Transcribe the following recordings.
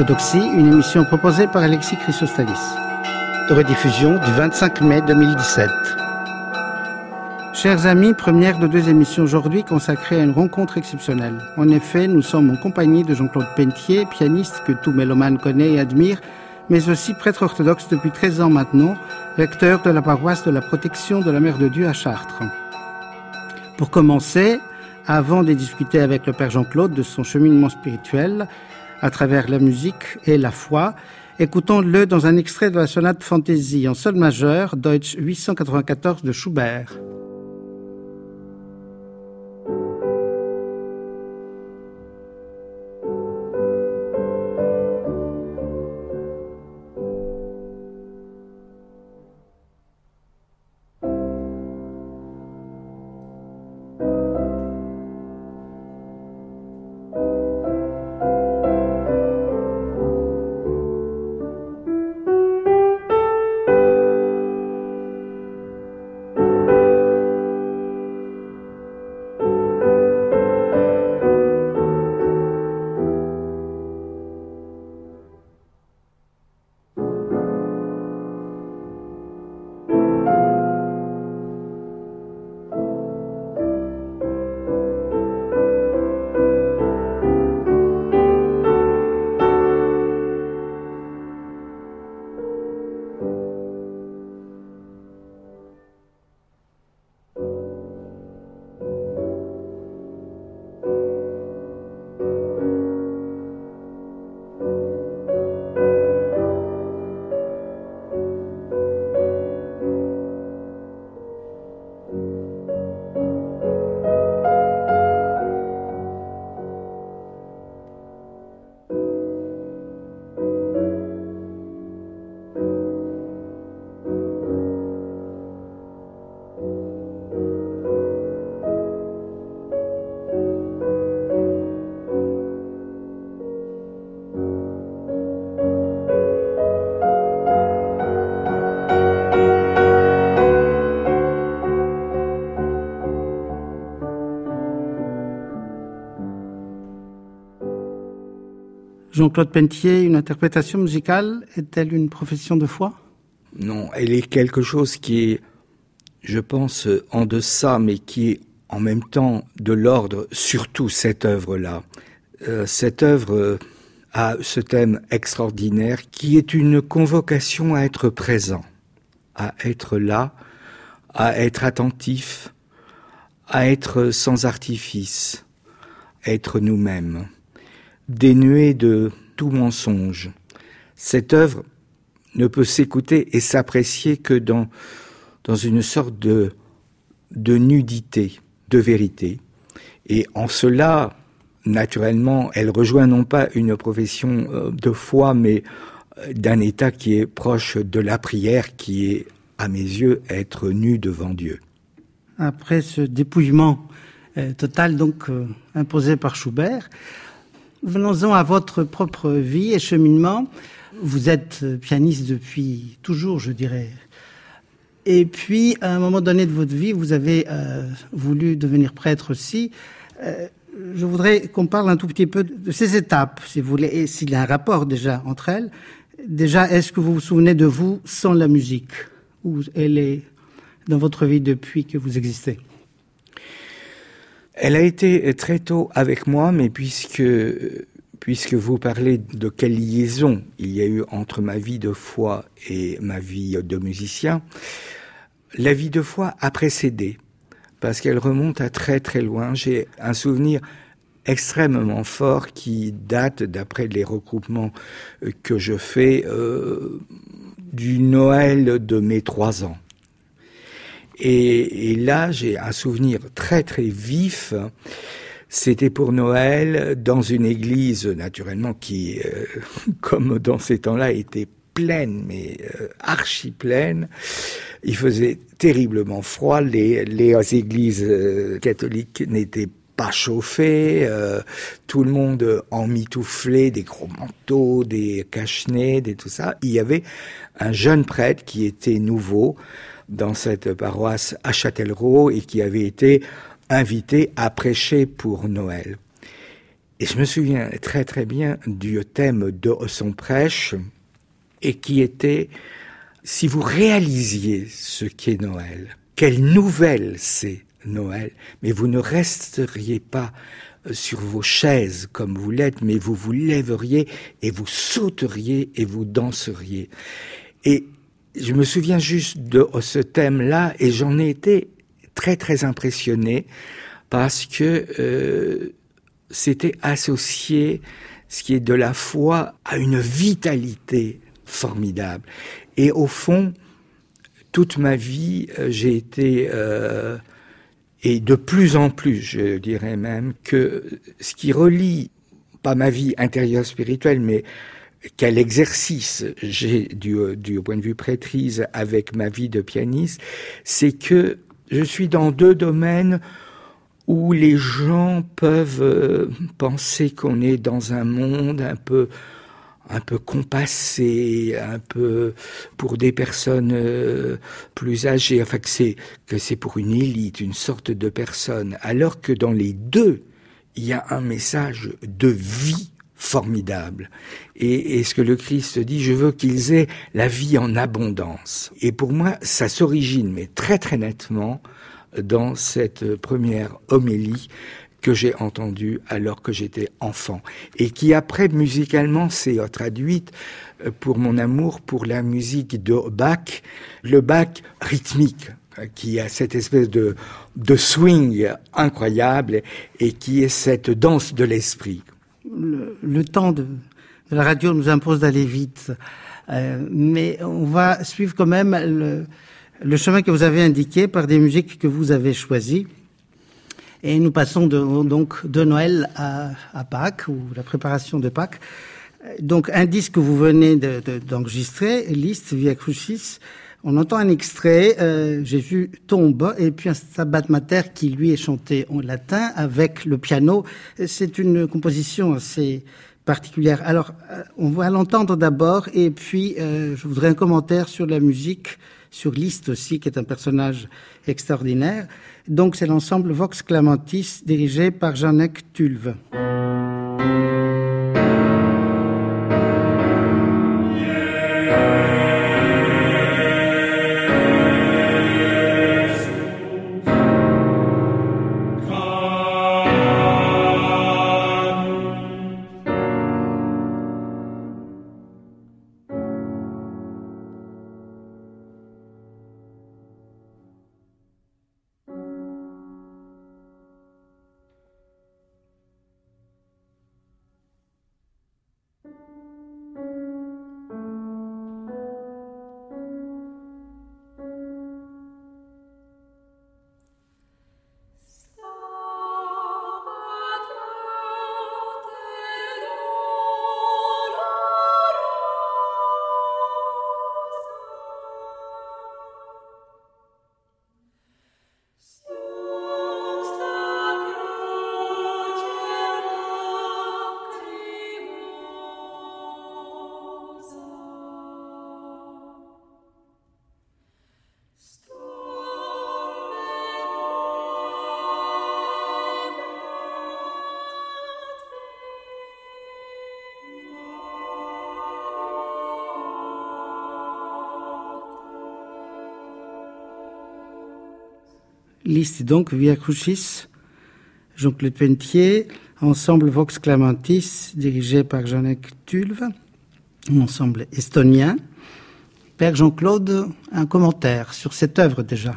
Orthodoxie, une émission proposée par Alexis Chrysostalis. Rediffusion du 25 mai 2017. Chers amis, première de 2 émissions aujourd'hui consacrées à une rencontre exceptionnelle. En effet, nous sommes en compagnie de Jean-Claude Pentier, pianiste que tout mélomane connaît et admire, mais aussi prêtre orthodoxe depuis 13 ans maintenant, recteur de la paroisse de la Protection de la Mère de Dieu à Chartres. Pour commencer, avant de discuter avec le Père Jean-Claude de son cheminement spirituel, à travers la musique et la foi, écoutons-le dans un extrait de la sonate Fantaisie en sol majeur, Deutsch 894 de Schubert. Jean-Claude Pentier, une interprétation musicale est-elle une profession de foi ? Non, elle est quelque chose qui est, je pense, en deçà, mais qui est en même temps de l'ordre, surtout cette œuvre-là. Cette œuvre a ce thème extraordinaire qui est une convocation à être présent, à être là, à être attentif, à être sans artifice, à être nous-mêmes, dénué de tout mensonge. Cette œuvre ne peut s'écouter et s'apprécier que dans une sorte de nudité, de vérité. Et en cela, naturellement, elle rejoint non pas une profession de foi, mais d'un état qui est proche de la prière, qui est, à mes yeux, être nu devant Dieu. Après ce dépouillement total, donc imposé par Schubert, venons-en à votre propre vie et cheminement. Vous êtes pianiste depuis toujours, je dirais. Et puis, à un moment donné de votre vie, vous avez voulu devenir prêtre aussi. Je voudrais qu'on parle un tout petit peu de ces étapes, si vous voulez, et s'il y a un rapport déjà entre elles. Déjà, est-ce que vous vous souvenez de vous sans la musique ? Ou elle est dans votre vie depuis que vous existez ? Elle a été très tôt avec moi, mais puisque vous parlez de quelle liaison il y a eu entre ma vie de foi et ma vie de musicien, la vie de foi a précédé, parce qu'elle remonte à très très loin. J'ai un souvenir extrêmement fort qui date, d'après les regroupements que je fais, du Noël de mes 3 ans. Et là, j'ai un souvenir très très vif. C'était pour Noël, dans une église, naturellement, qui, comme dans ces temps-là, était pleine, mais archi pleine. Il faisait terriblement froid. Les églises catholiques n'étaient pas chauffées. Tout le monde emmitouflé, des gros manteaux, des cache-nez, tout ça. Il y avait un jeune prêtre qui était nouveau dans cette paroisse à Châtellerault et qui avait été invité à prêcher pour Noël. Et je me souviens très très bien du thème de son prêche, et qui était « Si vous réalisiez ce qu'est Noël, quelle nouvelle c'est Noël, mais vous ne resteriez pas sur vos chaises comme vous l'êtes, mais vous vous lèveriez et vous sauteriez et vous danseriez. » Et je me souviens juste de ce thème-là, et j'en ai été très très impressionné, parce que c'était associé, ce qui est de la foi, à une vitalité formidable. Et au fond, toute ma vie, j'ai été, et de plus en plus, je dirais même, que ce qui relie, pas ma vie intérieure spirituelle, mais quel exercice j'ai du point de vue prêtrise avec ma vie de pianiste, c'est que je suis dans deux domaines où les gens peuvent penser qu'on est dans un monde un peu compassé, un peu pour des personnes plus âgées, enfin que c'est pour une élite, une sorte de personne, alors que dans les deux, il y a un message de vie formidable. Et ce que le Christ dit, je veux qu'ils aient la vie en abondance. Et pour moi, ça s'origine, mais très très nettement, dans cette première homélie que j'ai entendue alors que j'étais enfant, et qui après, musicalement, s'est traduite pour mon amour pour la musique de Bach, le Bach rythmique, qui a cette espèce de swing incroyable, et qui est cette danse de l'esprit. Le temps de la radio nous impose d'aller vite, mais on va suivre quand même le chemin que vous avez indiqué par des musiques que vous avez choisies. Et nous passons donc de Noël à Pâques, ou la préparation de Pâques. Donc un disque que vous venez d'enregistrer, Liszt, Via Crucis. On entend un extrait, Jésus tombe, et puis un Stabat Mater qui lui est chanté en latin avec le piano. C'est une composition assez particulière. Alors on va l'entendre d'abord, et puis je voudrais un commentaire sur la musique, sur Liszt aussi, qui est un personnage extraordinaire. Donc c'est l'ensemble Vox Clamantis, dirigé par Janek Tulve. Liszt donc, Via Crucis, Jean-Claude Pentier, ensemble Vox Clamantis, dirigé par Janek Tulve, un ensemble estonien. Père Jean-Claude, un commentaire sur cette œuvre déjà.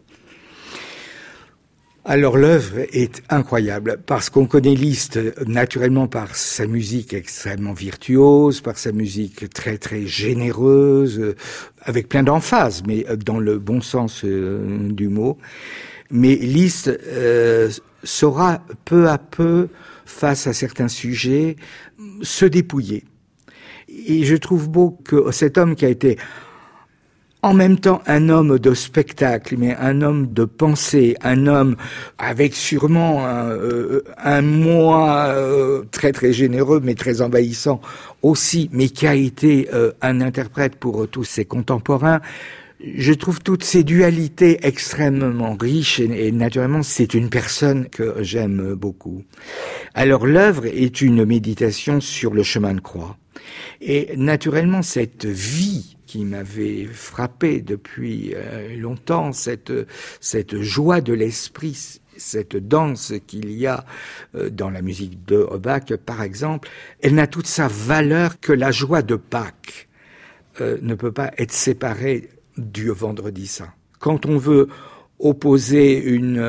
Alors l'œuvre est incroyable, parce qu'on connaît Liszt naturellement par sa musique extrêmement virtuose, par sa musique très très généreuse, avec plein d'emphase, mais dans le bon sens du mot. Mais Liszt saura peu à peu, face à certains sujets, se dépouiller. Et je trouve beau que cet homme qui a été en même temps un homme de spectacle, mais un homme de pensée, un homme avec sûrement un moi très très généreux, mais très envahissant aussi, mais qui a été un interprète pour tous ses contemporains. Je trouve toutes ces dualités extrêmement riches et naturellement, c'est une personne que j'aime beaucoup. Alors, l'œuvre est une méditation sur le chemin de croix. Et naturellement, cette vie qui m'avait frappé depuis longtemps, cette joie de l'esprit, cette danse qu'il y a dans la musique de Bach, par exemple, elle n'a toute sa valeur que la joie de Pâques ne peut pas être séparée du vendredi saint. Quand on veut opposer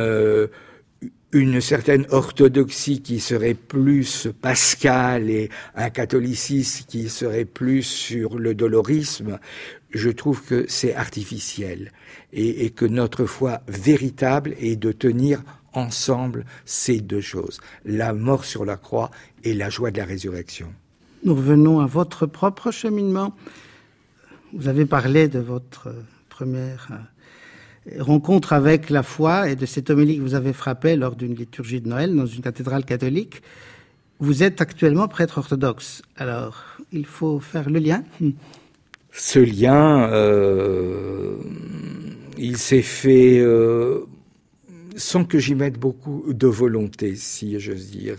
une certaine orthodoxie qui serait plus pascale et un catholicisme qui serait plus sur le dolorisme, je trouve que c'est artificiel et que notre foi véritable est de tenir ensemble ces deux choses, la mort sur la croix et la joie de la résurrection. Nous revenons à votre propre cheminement. Vous avez parlé de votre première rencontre avec la foi et de cette homélie que vous avez frappée lors d'une liturgie de Noël dans une cathédrale catholique. Vous êtes actuellement prêtre orthodoxe. Alors, il faut faire le lien. Ce lien, il s'est fait sans que j'y mette beaucoup de volonté, si j'ose dire.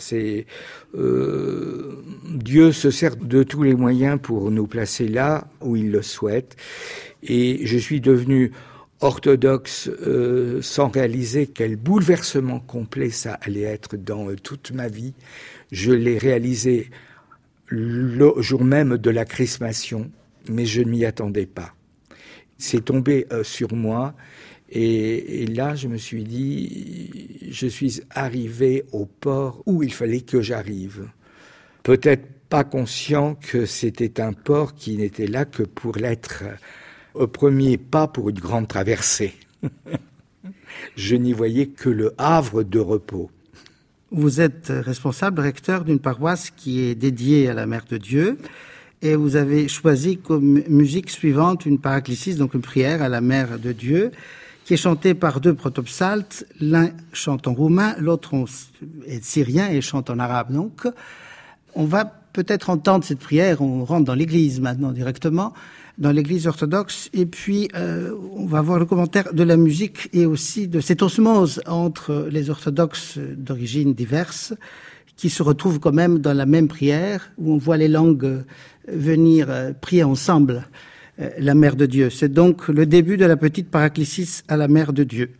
Dieu se sert de tous les moyens pour nous placer là où il le souhaite. Et je suis devenu orthodoxe sans réaliser quel bouleversement complet ça allait être dans toute ma vie. Je l'ai réalisé le jour même de la chrismation, mais je ne m'y attendais pas. C'est tombé sur moi et là je me suis dit, je suis arrivé au port où il fallait que j'arrive. Peut-être pas conscient que c'était un port qui n'était là que pour l'être au premier pas pour une grande traversée. Je n'y voyais que le havre de repos. Vous êtes responsable, recteur d'une paroisse qui est dédiée à la Mère de Dieu et vous avez choisi comme musique suivante une paraclésis, donc une prière à la Mère de Dieu, qui est chantée par deux protopsaltes. L'un chante en roumain, l'autre est syrien et chante en arabe. Donc, on va peut-être entendre cette prière, on rentre dans l'église maintenant directement, dans l'église orthodoxe, et puis on va voir le commentaire de la musique et aussi de cette osmose entre les orthodoxes d'origine diverses qui se retrouvent quand même dans la même prière, où on voit les langues venir prier ensemble la Mère de Dieu. C'est donc le début de la petite paraclésis à la Mère de Dieu.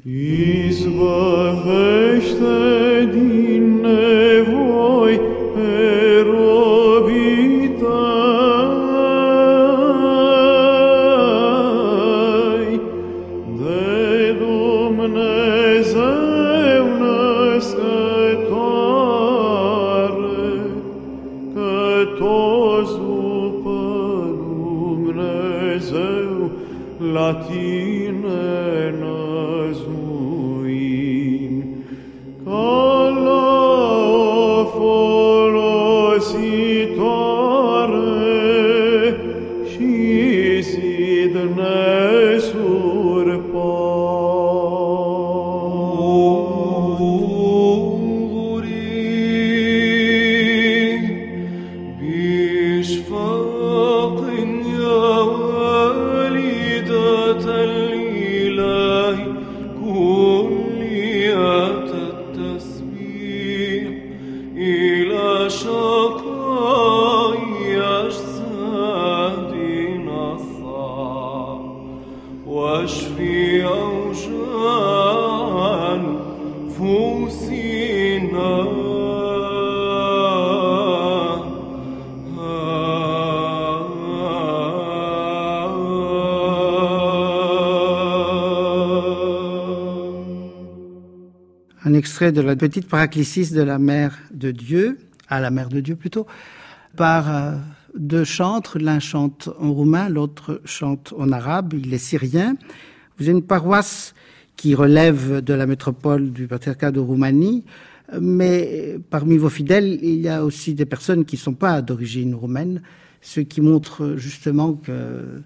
Un extrait de la petite paraclésis de la Mère de Dieu, à la Mère de Dieu plutôt, par deux chantres. L'un chante en roumain, l'autre chante en arabe, il est syrien. Vous avez une paroisse qui relève de la métropole du patriarcat de Roumanie, mais parmi vos fidèles, il y a aussi des personnes qui ne sont pas d'origine roumaine, ce qui montre justement que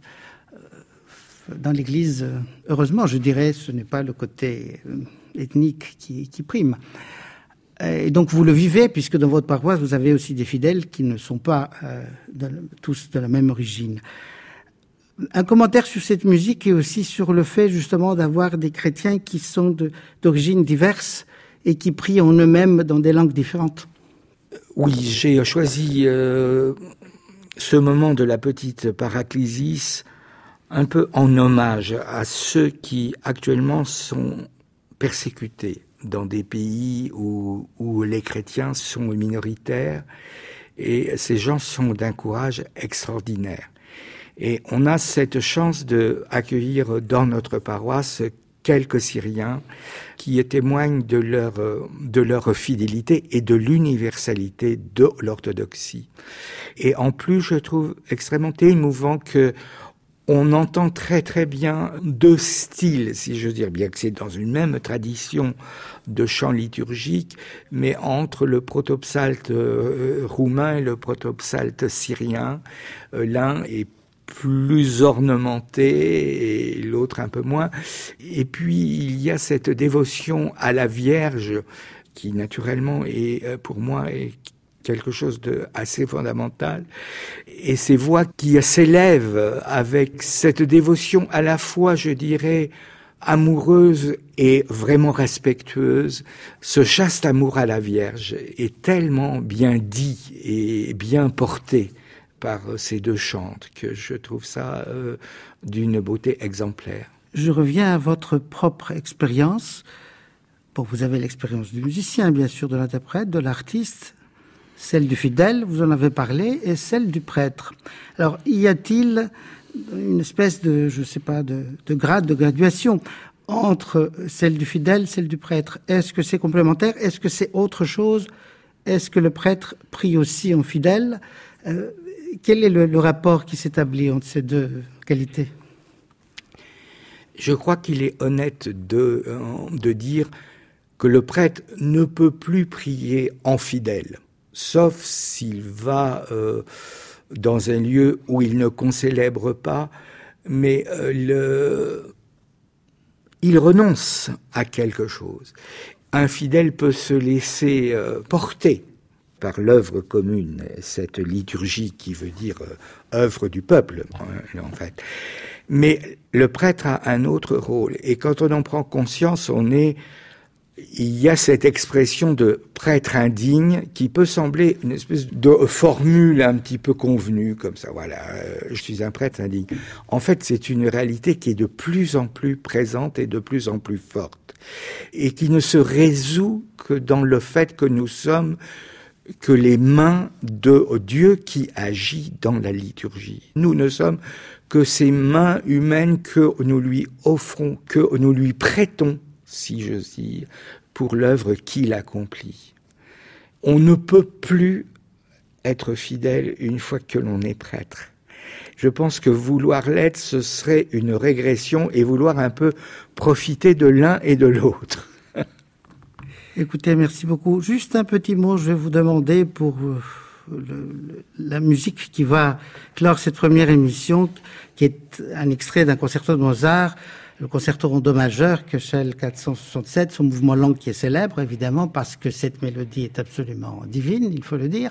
dans l'Église, heureusement, je dirais, ce n'est pas le côté ethnique qui prime. Et donc vous le vivez, puisque dans votre paroisse, vous avez aussi des fidèles qui ne sont pas tous de la même origine. Un commentaire sur cette musique et aussi sur le fait justement d'avoir des chrétiens qui sont d'origines diverses et qui prient en eux-mêmes dans des langues différentes. Oui, j'ai choisi ce moment de la petite paraclésis un peu en hommage à ceux qui actuellement sont persécutés dans des pays où les chrétiens sont minoritaires, et ces gens sont d'un courage extraordinaire. Et on a cette chance d'accueillir dans notre paroisse quelques Syriens qui témoignent de leur fidélité et de l'universalité de l'orthodoxie. Et en plus, je trouve extrêmement émouvant que on entend très très bien deux styles, si je veux dire, bien que c'est dans une même tradition de chant liturgique, mais entre le protopsalte roumain et le protopsalte syrien, l'un est plus ornementé et l'autre un peu moins. Et puis il y a cette dévotion à la Vierge qui naturellement est pour moi est quelque chose de assez fondamental, et ces voix qui s'élèvent avec cette dévotion à la fois, je dirais, amoureuse et vraiment respectueuse. Ce chaste amour à la Vierge est tellement bien dit et bien porté par ces deux chantes que je trouve ça d'une beauté exemplaire. Je reviens à votre propre expérience. Bon, vous avez l'expérience du musicien, bien sûr, de l'interprète, de l'artiste, celle du fidèle, vous en avez parlé, et celle du prêtre. Alors, y a-t-il une espèce de, je sais pas, de grade, de graduation entre celle du fidèle, celle du prêtre? Est-ce que c'est complémentaire? Est-ce que c'est autre chose? Est-ce que le prêtre prie aussi en fidèle? Quel est le rapport qui s'établit entre ces deux qualités? Je crois qu'il est honnête de dire que le prêtre ne peut plus prier en fidèle, sauf s'il va dans un lieu où il ne concélèbre pas, mais il renonce à quelque chose. Un fidèle peut se laisser porter par l'œuvre commune, cette liturgie qui veut dire œuvre du peuple, en fait. Mais le prêtre a un autre rôle, et quand on en prend conscience, il y a cette expression de prêtre indigne qui peut sembler une espèce de formule un petit peu convenue, comme ça, voilà, je suis un prêtre indigne. En fait, c'est une réalité qui est de plus en plus présente et de plus en plus forte, et qui ne se résout que dans le fait que nous sommes que les mains de Dieu qui agit dans la liturgie. Nous ne sommes que ces mains humaines que nous lui offrons, que nous lui prêtons, si j'ose dire, pour l'œuvre qu'il accomplit. On ne peut plus être fidèle une fois que l'on est prêtre. Je pense que vouloir l'être, ce serait une régression, et vouloir un peu profiter de l'un et de l'autre. Écoutez, merci beaucoup. Juste un petit mot, je vais vous demander pour la musique qui va clore cette première émission, qui est un extrait d'un concerto de Mozart, le concerto en do majeur, Köchel 467, son mouvement lent qui est célèbre, évidemment, parce que cette mélodie est absolument divine, il faut le dire.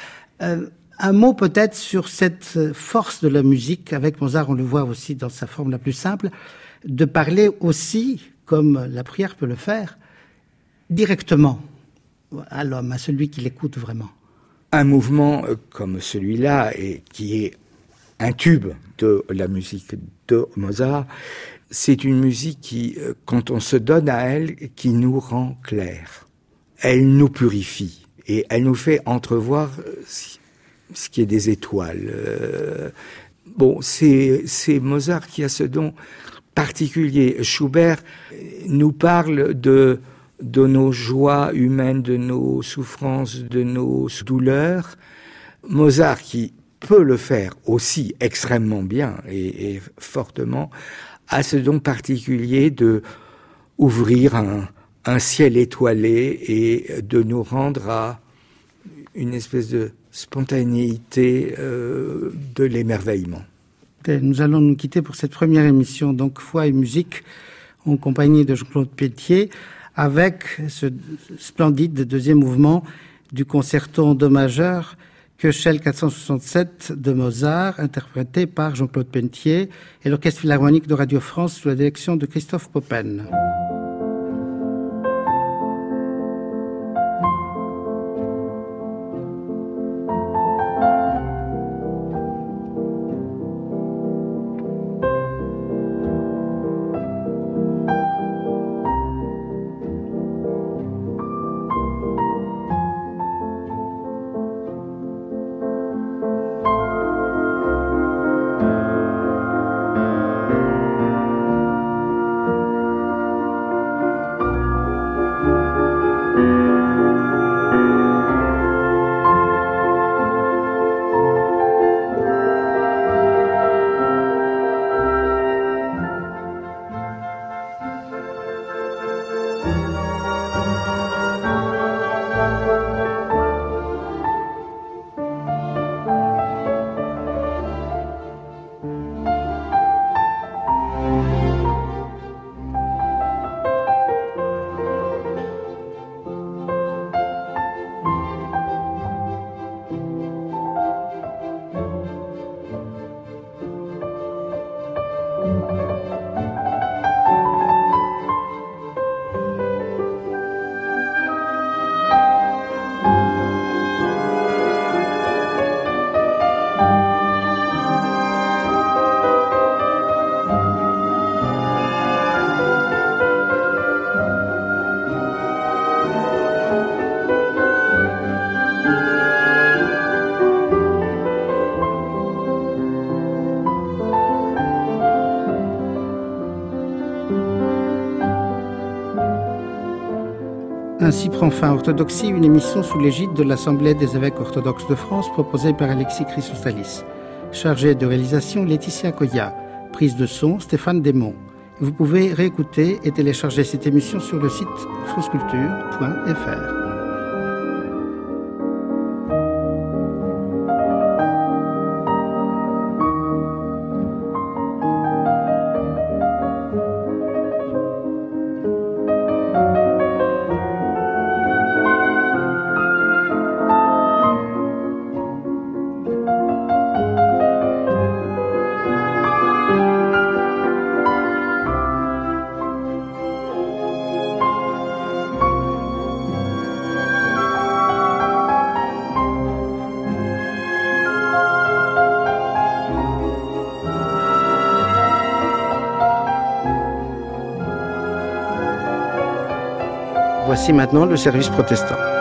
Un mot peut-être sur cette force de la musique. Avec Mozart, on le voit aussi dans sa forme la plus simple, de parler aussi, comme la prière peut le faire, directement à l'homme, à celui qui l'écoute vraiment. Un mouvement comme celui-là, et qui est un tube de la musique de Mozart, c'est une musique qui, quand on se donne à elle, qui nous rend clair. Elle nous purifie et elle nous fait entrevoir ce qui est des étoiles. Bon, c'est Mozart qui a ce don particulier. Schubert nous parle de nos joies humaines, de nos souffrances, de nos douleurs. Mozart, qui peut le faire aussi extrêmement bien et fortement, a ce don particulier de ouvrir un ciel étoilé et de nous rendre à une espèce de spontanéité de l'émerveillement. Nous allons nous quitter pour cette première émission, donc Foi et musique, en compagnie de Jean-Claude Pétier, avec ce splendide deuxième mouvement du concerto en do majeur Köchel 467 de Mozart, interprété par Jean-Claude Pelletier, et l'Orchestre Philharmonique de Radio France sous la direction de Christophe Poppen. Ainsi prend fin Orthodoxie, une émission sous l'égide de l'Assemblée des évêques orthodoxes de France proposée par Alexis Chrysostalis. Chargé de réalisation, Laetitia Coya. Prise de son, Stéphane Desmond. Vous pouvez réécouter et télécharger cette émission sur le site franceculture.fr. Voici maintenant le service protestant.